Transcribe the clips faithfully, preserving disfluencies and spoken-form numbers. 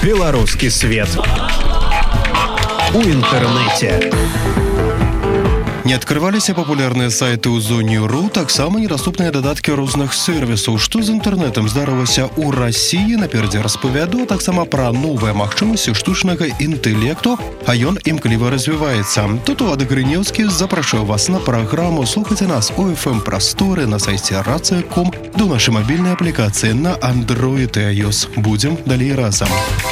Белорусский свет у інтэрнэце. Не открываліся папулярныя сайты ў зоне РУ, таксама недаступныя дадаткі розных сервісаў. Што з інтэрнэтам здарылася ў Расіі, наперадзе распавяду, таксама пра новыя магчымасці штучнага інтэлекту, а ён імкліва развіваецца. Тут Улады Грынеўскі запрашаю вас на праграму. Слухайце нас у эф эм-прасторы на сайце рацыя точка ком, да ў нашай мабільнай аплікацыі на Android і iOS. Будзем далей разам.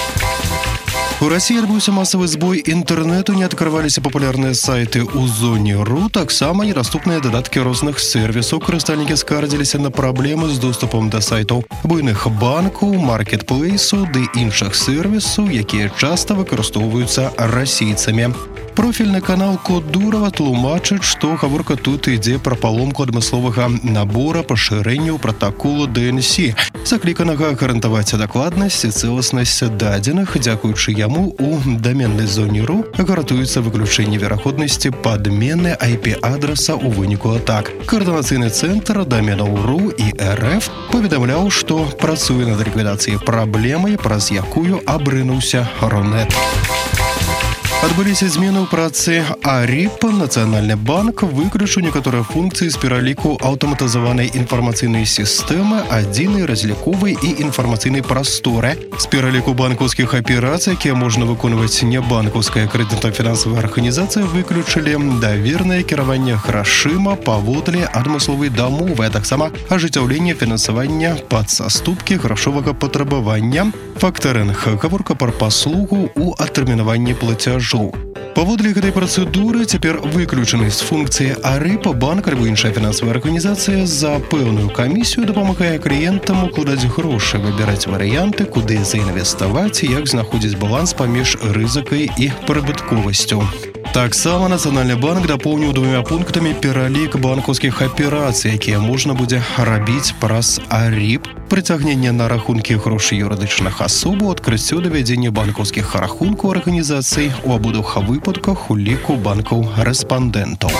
У России адбыўся масавы збой інтэрнэту, не адкрываліся папулярныя сайты ў зоне РУ, таксама недаступныя дадаткі розных сервісаў. Карыстальнікі скардзіліся на праблемы з доступам да сайтаў буйных банкаў, маркетплейсаў ды іншых сервісаў, якія часта выкарыстоўваюцца расійцамі. Профільны канал Код Дурава тлумачыць, што гаворка тут ідзе пра паломку адмысловага набора пашырэнняў пратаколу ди эн сі, закліканага гарантаваць дакладнасць і цэласнасць дадзеных. Дзякуючы яму у даменнай зоне РУ гарантуецца выключэнне верагоднасці падмены ай пі-адраса ў выніку атак. Каардынацыйны цэнтр даменаў РУ і эр эф паведамляў, што працуе над ліквідацыяй праблемы, праз якую абрынуўся Рунет. Адбыліся змены ў працы АРИП. Нацыянальны банк выключыў некаторыя функцыі з пераліку аўтаматызаванай інфармацыйнай сістэмы, адзінай разліковай і інфармацыйнай прасторы. З пераліку банкаўскіх аперацый, якія можна выконваць небанкаўская крэдытна-фінансавая арганізацыя, выключылі давернае кіраванне грашыма паводле адмысловай дамовы, а таксама ажыццяўленне фінансавання пад саступкі грашовага патрабавання, фактарынг, гаворка пра паслугу ў адтэрмінаванні плацяжу. Паводле гэтай працэдуры цяпер выключаны з функцыі АРИП банк альбо іншая фінансавая арганізацыя за пэўную камісію дапамагае кліентам укладаць грошы, выбіраць варыянты, куды заінвеставаць, як знаходзіць баланс паміж рызыкай і прыбытковасцю. Таксама Нацыянальны банк дапоўніў двумя пунктамі пералік банкаўскіх аперацый, якія можна будзе рабіць праз АРИП, прыцягненне на рахункі грошай юрыдычных асоб, адкрыццё давядзення банкаўскіх рахункаў арганізацый у абодвух выпадках у ліку банкаў-рэспандэнтаў.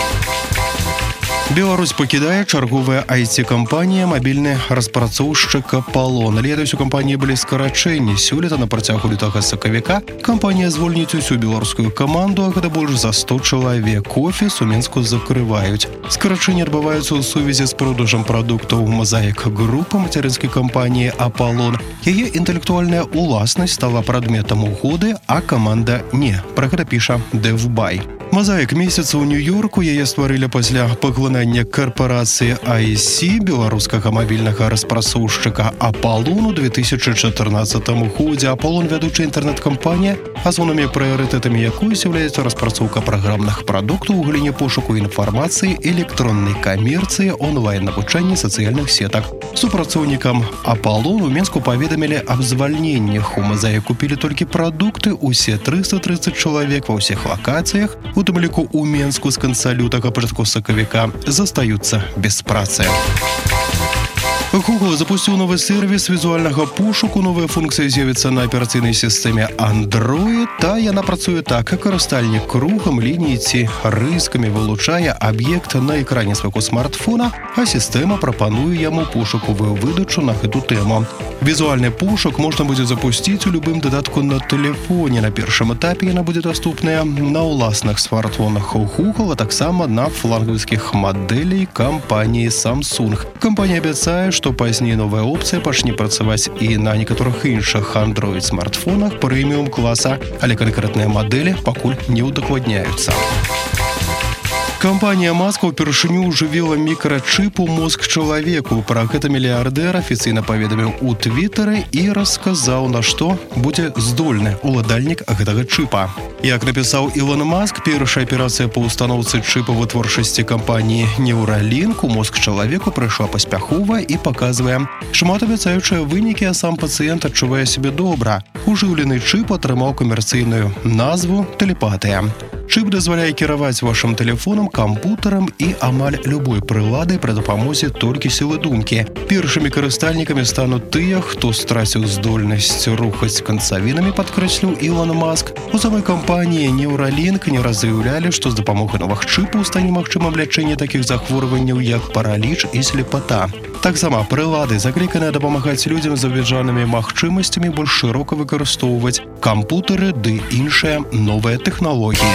Беларусь пакідае чарговая ай ти-кампанія мабільны распрацоўшчык «Апалон». Летась у кампаніі былі скарачэнні. Сёлета на працягу лютага сакавіка кампанія звольніць усю беларускую каманду, а гэта больш за сто чалавек. Офіс у Мінску закрываюць. Скарачэнні адбываюцца ў сувязі з продажам прадуктаў «Мазаік Груп» мацярынскай кампаніі «Апалон». Яе інтэлектуальная уласнасць стала прадметам угоды, а каманда не. Пра гэта піша Девбай. «Мазаік» месяца ў Нью-Йорку, яе стварылі пасля паглынання карпорацыі ай эс сі беларускага мабільнага распрацоўшчыка «Апалон» у две тысячы чатырнаццатым годзе. «Апалон» – вядучая інтэрнэт-кампанія, асноўнымі прыярытэтамі якой з'яўляецца распрацоўка праграмных прадуктаў у галіне пошуку інфармацыі, электроннай камерцыі, онлайн-навучання, сацыяльных сетак. Супрацоўнікам «Апалон» у Мінску паведамілі аб звальненнях. У «Мазаік» купілі толькі прадукты, усе трыста трыццаць чалавек ва ўсіх лакацыях, у тым ліку ў Мінску з канца лютага пачатку сакавіка застаюцца без працы. Google запусціў новы сервіс візуальнага пошуку. Новая функцыя з'явіцца на аперацыйнай сістэме Android, та яна працуе так, карыстальнік кругам, лініі ці рыскамі вылучае аб'ект на экране свайго смартфона, а сістэма прапануе яму пошукавую выдачу на гэту тэму. Візуальны пошук можна будзе запусціць у любым дадатку на тэлефоне. На першым этапе яна будзе даступная на ўласных смартфонах у Google, а таксама на флангавскіх мадэлей кампаніі Samsung. Кампанія абяцае, што пазней новая опцыя пачне працаваць і на некаторых іншых Android-смартфонах прэміум-класа, але канкрэтныя мадэлі пакуль не ўдакладняюцца. Кампанія Маска ўпершыню ўжывіла мікрачып у мозг чалавеку. Пра гэта мільярдэр афіцыйна паведаміў у Твітары і расказаў, на што будзе здольны уладальнік гэтага чыпа. Як напісаў Ілон Маск, першая аперацыя па ўстаноўцы чыпа вытворчасці кампаніі Neuralink у мозг чалавеку прайшла паспяхова і паказвае шматабяцаючыя вынікі, а сам пацыент адчувае сябе добра. Ужыўлены чып атрымаў камерцыйную назву «Тэлепатыя». Чып дазваляе кіраваць вашым тэлефонам, кампутарам і амаль любой прыладай пры дапамозе толькі сілы думкі. Першымі карыстальнікамі стануць тыя, хто страціў здольнасць рухаць канцавінамі, падкрэсліў Ілон Маск. У самой кампаніі Neuralink не раз заяўлялі, што з дапамогай новых чыпаў стане магчымым лячэнне такіх захворванняў, як параліч і слепата. Таксама прылады закліканыя дапамагаць людзям з абмежанымі магчымасцямі больш шырока выкарыстоўваць кампутары ды іншыя новыя тэхналогіі.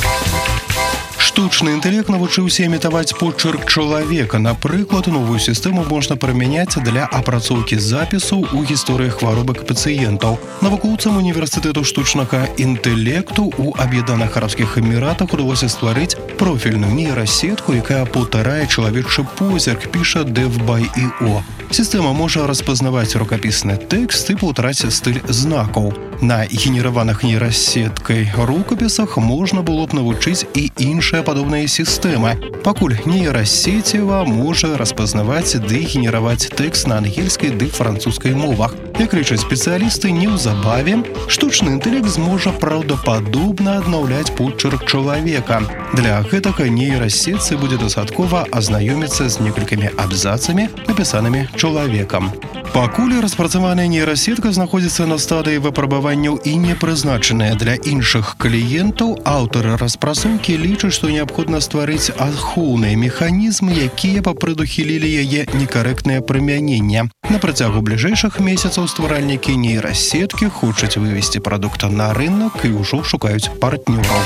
Штучны інтэлект навучыўся імітаваць почырк чалавека. Напрыклад, новую сістэму можна прымяняць для апрацоўкі запісаў у гісторыях хваробак пацыентаў. Навукоўцам універсітэту штучнага інтэлекту ў Аб'яднаных Арабскіх Эміратах удалося стварыць профільную нейрасетку, якая паўтарае чалавечы позірк, піша DevBy точка ай о. Сістэма можа распазнаваць рукапісны тэкст і паўтараць стыль знакаў. На генераваных нейрасеткай рукапісах можна было б навучыць і іншыя падобныя сістэмы. Пакуль нейрасеціва можа распазнаваць ды генераваць тэкст на ангельскай ды французскай мовах. Як лічаць спецыялісты, неўзабаве штучны інтэлект зможа праўдападобна аднаўляць почырк чалавека. Для гэтага нейрасетцы будзе дастаткова азнаёміцца з некалькімі абзацамі, напісанымі чалавекам. Пакуль распрацаваная нейрасетка знаходзіцца на стадыі выпрабаванняў і не прызначаная для іншых кліентаў, аўтары распрацоўкі лічаць, што неабходна стварыць ахоўныя механізмы, якія папрадухілілі яе некарэктнае прымяненне. На працягу бліжэйшых месяцаў стваральнікі нейрасеткі хочуць вывесці прадукт на рынок і ўжо шукаюць партнёраў.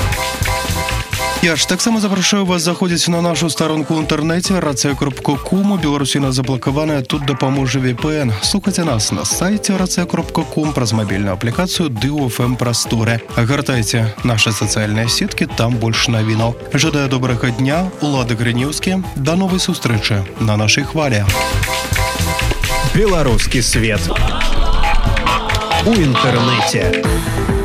Я ж таксама запрашаю вас заходзіць на нашу старонку ў інтэрнэце рацыя кропка ком. У Беларусі нас заблакаваная, тут дапаможа ви пі эн. Слухайце нас на сайце рацыя кропка ком праз мабільную аплікацыю ды ў эф эм прасторы. Гартайце нашы сацыяльныя сеткі, там больш навінаў. Жадаю добрага дня, Улады Грынеўскі. Да новай сустрэчы на нашай хвалі. Беларускі свет у інтэрнэце.